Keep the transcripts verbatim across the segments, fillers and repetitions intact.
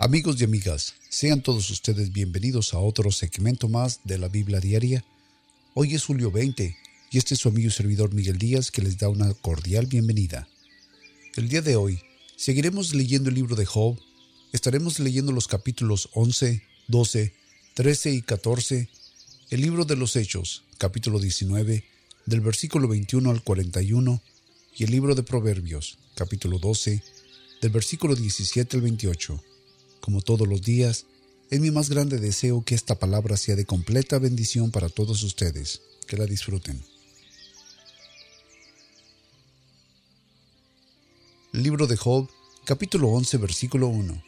Amigos y amigas, sean todos ustedes bienvenidos a otro segmento más de la Biblia Diaria. Hoy es julio veinte y este es su amigo y servidor Miguel Díaz que les da una cordial bienvenida. El día de hoy seguiremos leyendo el libro de Job. Estaremos leyendo los capítulos once, doce, trece y catorce, el libro de los Hechos, capítulo diecinueve, del versículo veintiuno al cuarenta y uno, y el libro de Proverbios, capítulo doce, del versículo diecisiete al veintiocho. Como todos los días, es mi más grande deseo que esta palabra sea de completa bendición para todos ustedes. Que la disfruten. Libro de Job, capítulo once, versículo uno.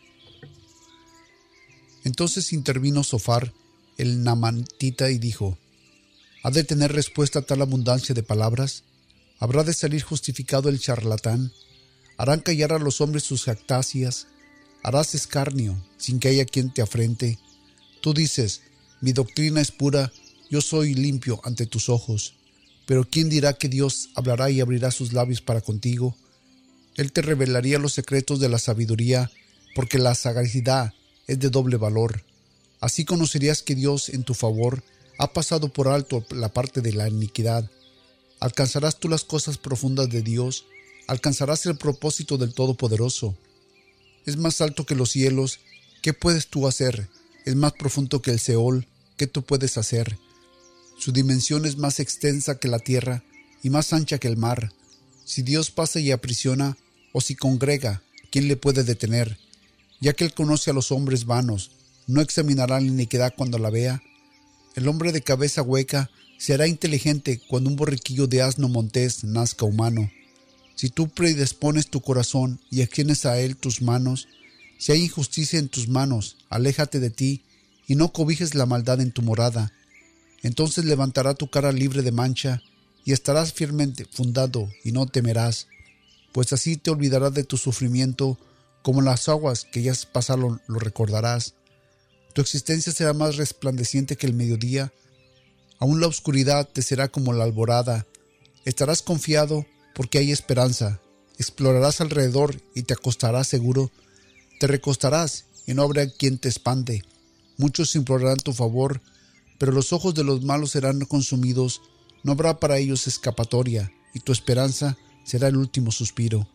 Entonces intervino Zofar, el Naamantita, y dijo: ¿Ha de tener respuesta tal abundancia de palabras? ¿Habrá de salir justificado el charlatán? ¿Harán callar a los hombres sus jactancias? Harás escarnio, sin que haya quien te afrente. Tú dices: mi doctrina es pura, yo soy limpio ante tus ojos. Pero ¿quién dirá que Dios hablará y abrirá sus labios para contigo? Él te revelaría los secretos de la sabiduría, porque la sagacidad es de doble valor. Así conocerías que Dios en tu favor ha pasado por alto la parte de la iniquidad. Alcanzarás tú las cosas profundas de Dios, alcanzarás el propósito del Todopoderoso. Es más alto que los cielos, ¿qué puedes tú hacer? Es más profundo que el Seol, ¿qué tú puedes hacer? Su dimensión es más extensa que la tierra y más ancha que el mar. Si Dios pasa y aprisiona, o si congrega, ¿quién le puede detener? Ya que Él conoce a los hombres vanos, ¿no examinará la iniquidad cuando la vea? El hombre de cabeza hueca será inteligente cuando un borriquillo de asno montés nazca humano. Si tú predispones tu corazón y extiendes a él tus manos, si hay injusticia en tus manos, aléjate de ti y no cobijes la maldad en tu morada. Entonces levantará tu cara libre de mancha y estarás firmemente fundado y no temerás, pues así te olvidarás de tu sufrimiento, como las aguas que ya pasaron lo recordarás. Tu existencia será más resplandeciente que el mediodía, aún la oscuridad te será como la alborada. Estarás confiado porque hay esperanza. Explorarás alrededor y te acostarás seguro. Te recostarás y no habrá quien te espante. Muchos implorarán tu favor, pero los ojos de los malos serán consumidos. No habrá para ellos escapatoria, y tu esperanza será el último suspiro.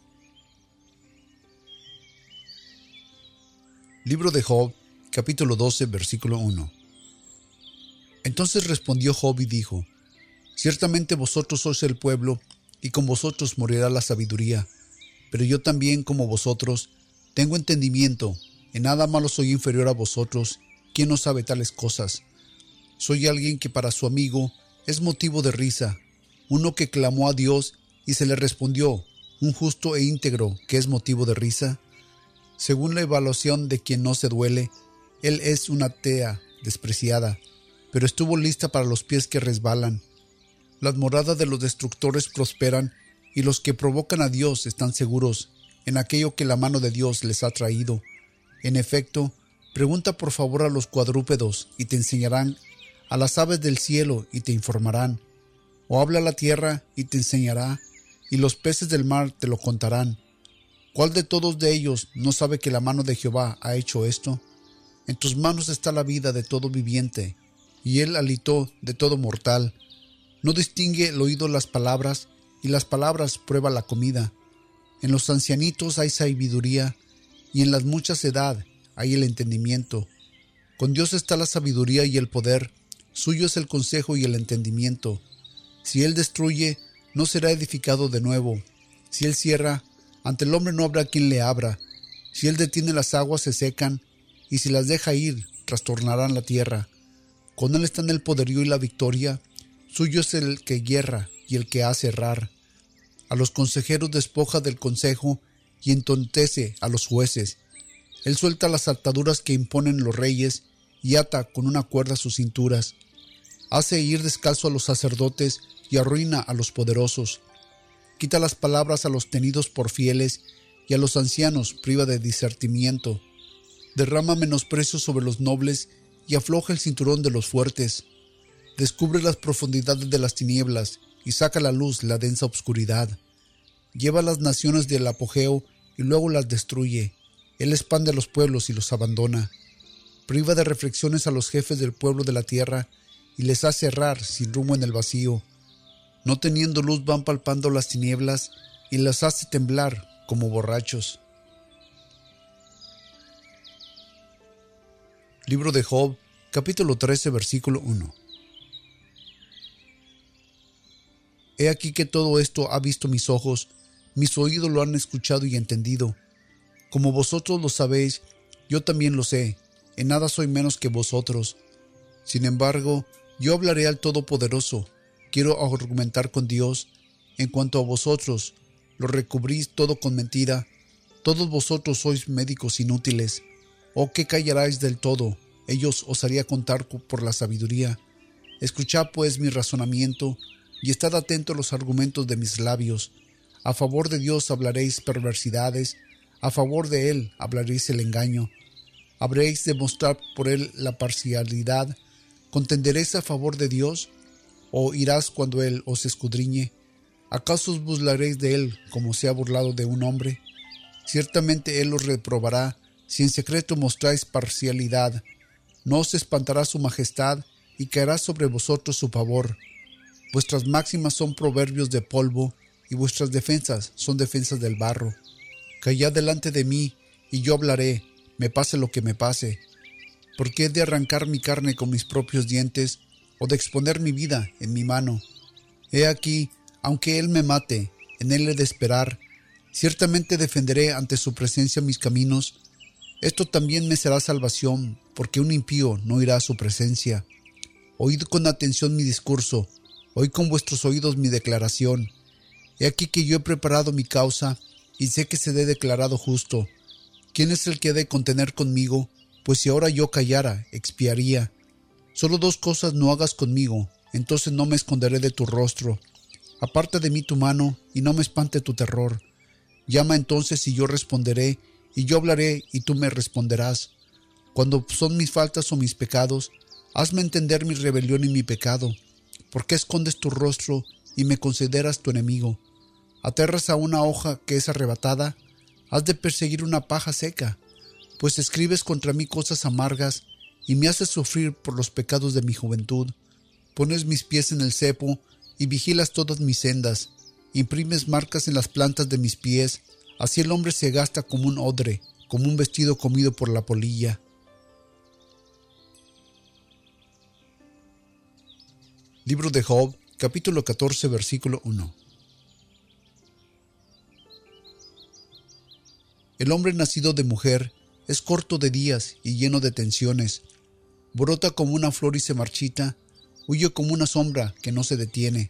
Libro de Job, capítulo doce, versículo uno. Entonces respondió Job y dijo: ciertamente vosotros sois el pueblo, y con vosotros morirá la sabiduría. Pero yo también, como vosotros, tengo entendimiento. En nada malo soy inferior a vosotros. ¿Quién no sabe tales cosas? Soy alguien que para su amigo es motivo de risa, uno que clamó a Dios y se le respondió, un justo e íntegro que es motivo de risa. Según la evaluación de quien no se duele, él es una tea despreciada, pero estuvo lista para los pies que resbalan. Las moradas de los destructores prosperan, y los que provocan a Dios están seguros en aquello que la mano de Dios les ha traído. En efecto, pregunta por favor a los cuadrúpedos, y te enseñarán, a las aves del cielo, y te informarán. O habla a la tierra, y te enseñará, y los peces del mar te lo contarán. ¿Cuál de todos de ellos no sabe que la mano de Jehová ha hecho esto? En tus manos está la vida de todo viviente, y él alitó de todo mortal. No distingue el oído las palabras, y las palabras prueba la comida. En los ancianitos hay sabiduría, y en las muchas edad hay el entendimiento. Con Dios está la sabiduría y el poder, suyo es el consejo y el entendimiento. Si Él destruye, no será edificado de nuevo. Si Él cierra, ante el hombre no habrá quien le abra. Si Él detiene las aguas se secan, y si las deja ir, trastornarán la tierra. Con Él están el poderío y la victoria. Suyo es el que guerra y el que hace errar. A los consejeros despoja del consejo y entontece a los jueces. Él suelta las ataduras que imponen los reyes y ata con una cuerda sus cinturas. Hace ir descalzo a los sacerdotes y arruina a los poderosos. Quita las palabras a los tenidos por fieles y a los ancianos priva de discernimiento. Derrama menosprecio sobre los nobles y afloja el cinturón de los fuertes. Descubre las profundidades de las tinieblas y saca a la luz la densa obscuridad. Lleva a las naciones del apogeo y luego las destruye. Él expande a los pueblos y los abandona. Priva de reflexiones a los jefes del pueblo de la tierra y les hace errar sin rumbo en el vacío. No teniendo luz van palpando las tinieblas y las hace temblar como borrachos. Libro de Job, capítulo trece, versículo uno. He aquí que todo esto ha visto mis ojos, mis oídos lo han escuchado y entendido. Como vosotros lo sabéis, yo también lo sé, en nada soy menos que vosotros. Sin embargo, yo hablaré al Todopoderoso, quiero argumentar con Dios. En cuanto a vosotros, lo recubrís todo con mentira, todos vosotros sois médicos inútiles. ¿O qué callaráis del todo? Ellos os haría contar por la sabiduría. Escuchad pues mi razonamiento, y estad atentos a los argumentos de mis labios. A favor de Dios hablaréis perversidades, a favor de Él hablaréis el engaño. Habréis de mostrar por Él la parcialidad. ¿Contenderéis a favor de Dios? ¿O irás cuando Él os escudriñe? ¿Acaso os burlaréis de Él como se ha burlado de un hombre? Ciertamente Él os reprobará, si en secreto mostráis parcialidad. No os espantará su majestad, y caerá sobre vosotros su pavor. Vuestras máximas son proverbios de polvo, y vuestras defensas son defensas del barro. Callad delante de mí, y yo hablaré, me pase lo que me pase. ¿Por qué he de arrancar mi carne con mis propios dientes, o de exponer mi vida en mi mano? He aquí, aunque Él me mate, en Él he de esperar. Ciertamente defenderé ante su presencia mis caminos. Esto también me será salvación, porque un impío no irá a su presencia. Oíd con atención mi discurso, oíd con vuestros oídos mi declaración. He aquí que yo he preparado mi causa, y sé que seré declarado justo. ¿Quién es el que ha de contener conmigo? Pues si ahora yo callara, expiaría. Solo dos cosas no hagas conmigo, entonces no me esconderé de tu rostro. Aparta de mí tu mano, y no me espante tu terror. Llama entonces y yo responderé, y yo hablaré y tú me responderás. Cuando son mis faltas o mis pecados, hazme entender mi rebelión y mi pecado. ¿Por qué escondes tu rostro y me consideras tu enemigo? ¿Aterras a una hoja que es arrebatada? ¿Has de perseguir una paja seca? Pues escribes contra mí cosas amargas y me haces sufrir por los pecados de mi juventud. Pones mis pies en el cepo y vigilas todas mis sendas. Imprimes marcas en las plantas de mis pies. Así el hombre se gasta como un odre, como un vestido comido por la polilla. Libro de Job, capítulo catorce, versículo uno. El hombre nacido de mujer es corto de días y lleno de tensiones. Brota como una flor y se marchita, huye como una sombra que no se detiene.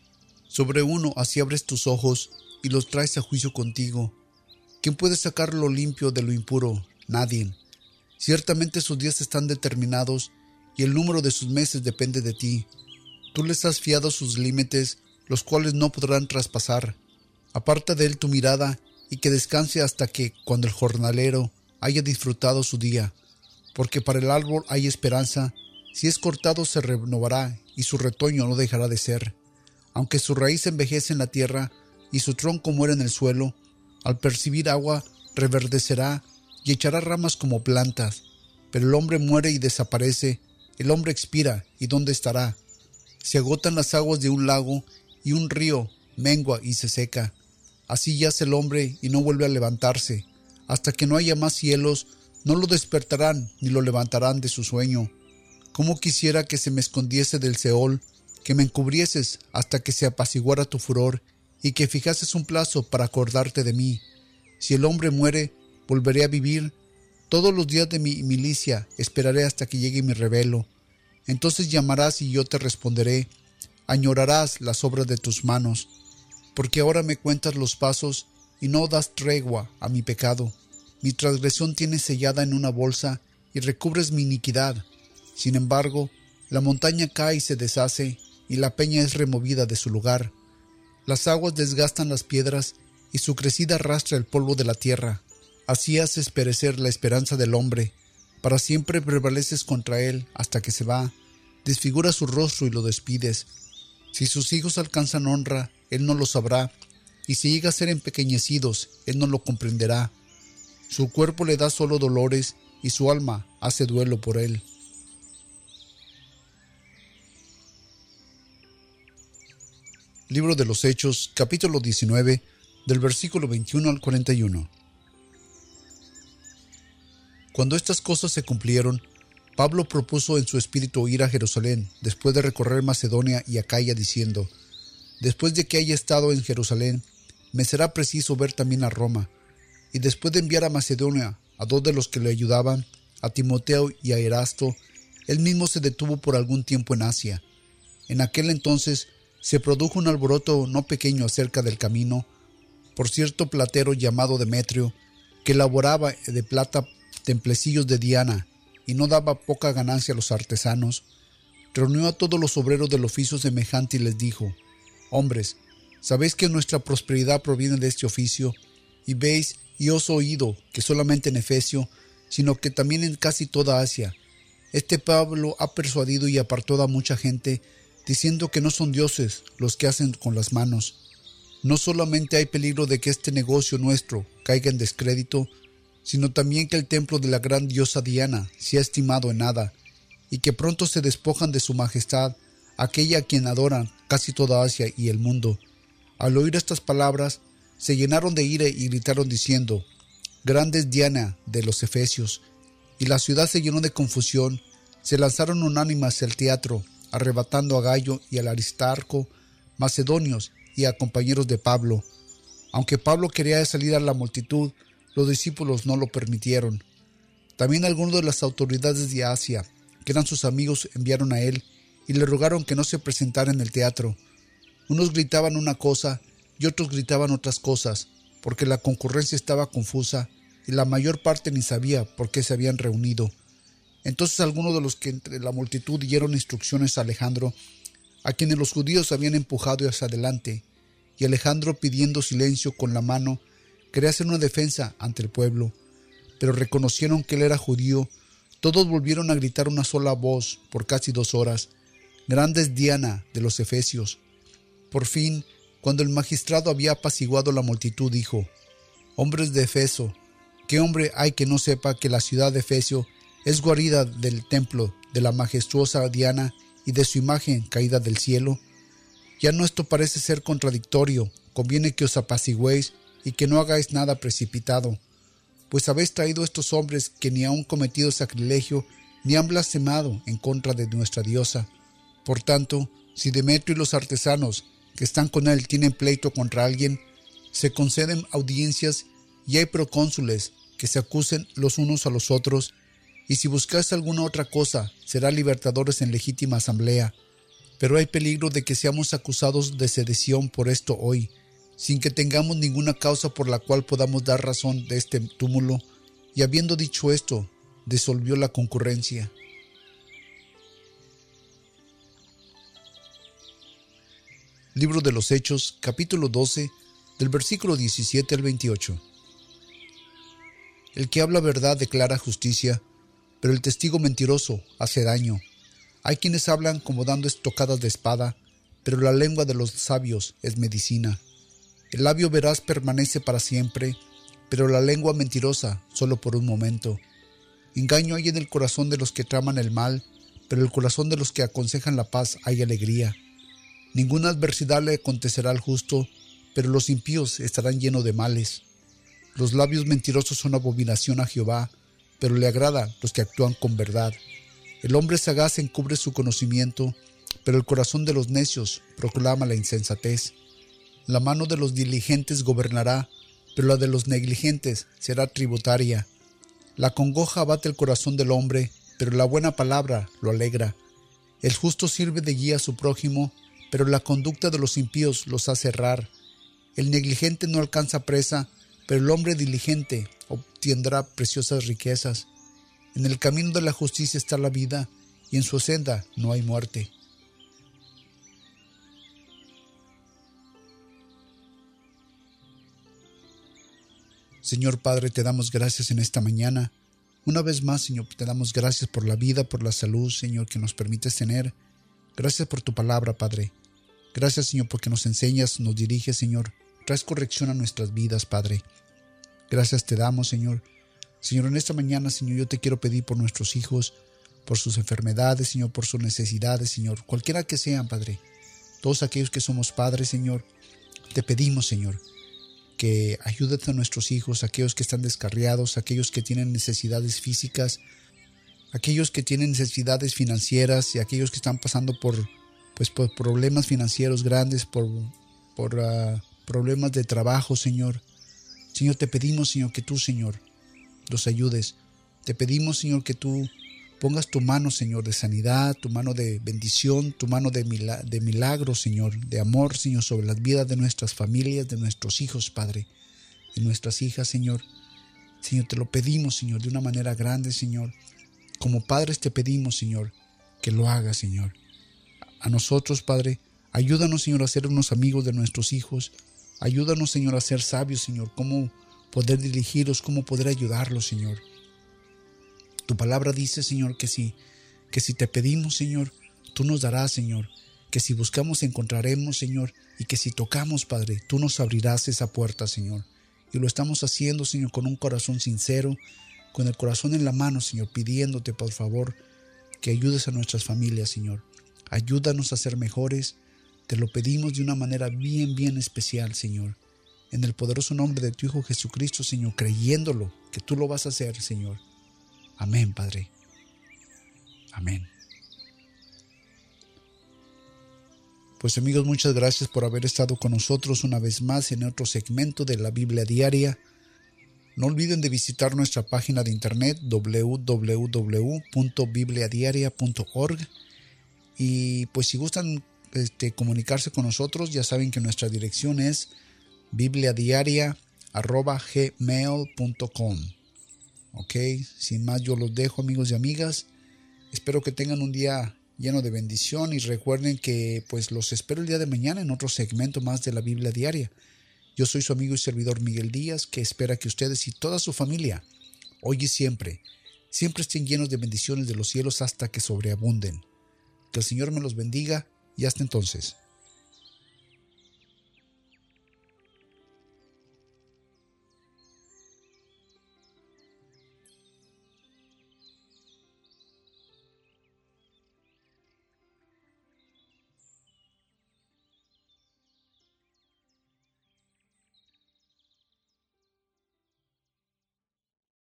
Sobre uno así abres tus ojos y los traes a juicio contigo. ¿Quién puede sacar lo limpio de lo impuro? Nadie. Ciertamente sus días están determinados y el número de sus meses depende de ti. Tú les has fiado sus límites, los cuales no podrán traspasar. Aparta de él tu mirada y que descanse hasta que, cuando el jornalero haya disfrutado su día. Porque para el árbol hay esperanza, si es cortado se renovará y su retoño no dejará de ser. Aunque su raíz envejece en la tierra y su tronco muere en el suelo, al percibir agua reverdecerá y echará ramas como plantas. Pero el hombre muere y desaparece, el hombre expira, ¿y dónde estará? Se agotan las aguas de un lago y un río mengua y se seca. Así yace el hombre y no vuelve a levantarse. Hasta que no haya más cielos, no lo despertarán ni lo levantarán de su sueño. Cómo quisiera que se me escondiese del Seol, que me encubrieses hasta que se apaciguara tu furor y que fijases un plazo para acordarte de mí. Si el hombre muere, volveré a vivir. Todos los días de mi milicia esperaré hasta que llegue mi revelo. Entonces llamarás y yo te responderé. Añorarás las obras de tus manos. Porque ahora me cuentas los pasos y no das tregua a mi pecado. Mi transgresión tienes sellada en una bolsa y recubres mi iniquidad. Sin embargo, la montaña cae y se deshace, y la peña es removida de su lugar. Las aguas desgastan las piedras, y su crecida arrastra el polvo de la tierra. Así haces perecer la esperanza del hombre. Para siempre prevaleces contra él hasta que se va. Desfigura su rostro y lo despides. Si sus hijos alcanzan honra, él no lo sabrá, y si llega a ser empequeñecidos, él no lo comprenderá. Su cuerpo le da solo dolores y su alma hace duelo por él. Libro de los Hechos, capítulo diecinueve, del versículo veintiuno al cuarenta y uno. Cuando estas cosas se cumplieron, Pablo propuso en su espíritu ir a Jerusalén, después de recorrer Macedonia y Acaya, diciendo: después de que haya estado en Jerusalén, me será preciso ver también a Roma. Y después de enviar a Macedonia a dos de los que le ayudaban, a Timoteo y a Erasto, él mismo se detuvo por algún tiempo en Asia. En aquel entonces se produjo un alboroto no pequeño acerca del camino, por cierto platero llamado Demetrio, que elaboraba de plata templecillos de Diana, y no daba poca ganancia a los artesanos. Reunió a todos los obreros del oficio semejante y les dijo: hombres, sabéis que nuestra prosperidad proviene de este oficio, y veis y os he oído que solamente en Efesio, sino que también en casi toda Asia, este Pablo ha persuadido y apartado a mucha gente, diciendo que no son dioses los que hacen con las manos. No solamente hay peligro de que este negocio nuestro caiga en descrédito, sino también que el templo de la gran diosa Diana sea estimado en nada, y que pronto se despojan de su majestad, aquella a quien adoran casi toda Asia y el mundo. Al oír estas palabras, se llenaron de ira y gritaron diciendo: grande es Diana de los Efesios. Y la ciudad se llenó de confusión. Se lanzaron unánimes al teatro, arrebatando a Gayo y al Aristarco, macedonios y a compañeros de Pablo. Aunque Pablo quería salir a la multitud, los discípulos no lo permitieron. También algunos de las autoridades de Asia, que eran sus amigos, enviaron a él y le rogaron que no se presentara en el teatro. Unos gritaban una cosa y otros gritaban otras cosas, porque la concurrencia estaba confusa y la mayor parte ni sabía por qué se habían reunido. Entonces algunos de los que entre la multitud dieron instrucciones a Alejandro, a quienes los judíos habían empujado hacia adelante, y Alejandro, pidiendo silencio con la mano, quería hacer una defensa ante el pueblo, pero reconocieron que él era judío. Todos volvieron a gritar una sola voz por casi dos horas: grande es Diana de los Efesios. Por fin, cuando el magistrado había apaciguado la multitud, dijo: hombres de Efeso, ¿qué hombre hay que no sepa que la ciudad de Efesio es guarida del templo de la majestuosa Diana y de su imagen caída del cielo? Ya no esto parece ser contradictorio. Conviene que os apaciguéis y que no hagáis nada precipitado, pues habéis traído estos hombres que ni aun cometido sacrilegio, ni han blasfemado en contra de nuestra diosa. Por tanto, si Demetrio y los artesanos que están con él tienen pleito contra alguien, se conceden audiencias y hay procónsules que se acusen los unos a los otros, y si buscáis alguna otra cosa, será libertadores en legítima asamblea. Pero hay peligro de que seamos acusados de sedición por esto hoy, sin que tengamos ninguna causa por la cual podamos dar razón de este túmulo. Y habiendo dicho esto, disolvió la concurrencia. Libro de los Hechos, capítulo doce, del versículo diecisiete al veintiocho. El que habla verdad declara justicia, pero el testigo mentiroso hace daño. Hay quienes hablan como dando estocadas de espada, pero la lengua de los sabios es medicina. El labio veraz permanece para siempre, pero la lengua mentirosa solo por un momento. Engaño hay en el corazón de los que traman el mal, pero en el corazón de los que aconsejan la paz hay alegría. Ninguna adversidad le acontecerá al justo, pero los impíos estarán llenos de males. Los labios mentirosos son abominación a Jehová, pero le agradan los que actúan con verdad. El hombre sagaz encubre su conocimiento, pero el corazón de los necios proclama la insensatez. La mano de los diligentes gobernará, pero la de los negligentes será tributaria. La congoja abate el corazón del hombre, pero la buena palabra lo alegra. El justo sirve de guía a su prójimo, pero la conducta de los impíos los hace errar. El negligente no alcanza presa, pero el hombre diligente obtendrá preciosas riquezas. En el camino de la justicia está la vida, y en su senda no hay muerte. Señor Padre, te damos gracias en esta mañana. Una vez más, Señor, te damos gracias por la vida, por la salud, Señor, que nos permites tener. Gracias por tu palabra, Padre. Gracias, Señor, porque nos enseñas, nos diriges, Señor. Traes corrección a nuestras vidas, Padre. Gracias te damos, Señor, Señor, en esta mañana, Señor, yo te quiero pedir por nuestros hijos, por sus enfermedades, Señor, por sus necesidades, Señor, cualquiera que sean, Padre. Todos aquellos que somos padres, Señor, te pedimos, Señor, que ayudes a nuestros hijos, aquellos que están descarriados, aquellos que tienen necesidades físicas, aquellos que tienen necesidades financieras y aquellos que están pasando por, pues, por problemas financieros grandes, por, por uh, problemas de trabajo, Señor. Señor, te pedimos, Señor, que tú, Señor, los ayudes. Te pedimos, Señor, que tú pongas tu mano, Señor, de sanidad, tu mano de bendición, tu mano de, mila- de milagro, Señor, de amor, Señor, sobre las vidas de nuestras familias, de nuestros hijos, Padre, de nuestras hijas, Señor. Señor, te lo pedimos, Señor, de una manera grande, Señor. Como padres te pedimos, Señor, que lo hagas, Señor. A nosotros, Padre, ayúdanos, Señor, a ser unos amigos de nuestros hijos. Ayúdanos, Señor, a ser sabios, Señor, cómo poder dirigirlos, cómo poder ayudarlos, Señor. Tu palabra dice, Señor, que si, que si te pedimos, Señor, tú nos darás, Señor. Que si buscamos, encontraremos, Señor. Y que si tocamos, Padre, tú nos abrirás esa puerta, Señor. Y lo estamos haciendo, Señor, con un corazón sincero, con el corazón en la mano, Señor, pidiéndote, por favor, que ayudes a nuestras familias, Señor. Ayúdanos a ser mejores. Te lo pedimos de una manera bien, bien especial, Señor. En el poderoso nombre de tu Hijo Jesucristo, Señor, creyéndolo, que tú lo vas a hacer, Señor. Amén, Padre. Amén. Pues amigos, muchas gracias por haber estado con nosotros una vez más en otro segmento de la Biblia Diaria. No olviden de visitar nuestra página de internet doble u doble u doble u punto biblia diaria punto org y pues si gustan este, comunicarse con nosotros, ya saben que nuestra dirección es bibliadiaria arroba gmail punto com. Ok, sin más yo los dejo, amigos y amigas. Espero que tengan un día lleno de bendición y recuerden que pues los espero el día de mañana en otro segmento más de la Biblia Diaria. Yo soy su amigo y servidor Miguel Díaz, que espera que ustedes y toda su familia, hoy y siempre, siempre estén llenos de bendiciones de los cielos hasta que sobreabunden. Que el Señor me los bendiga y hasta entonces.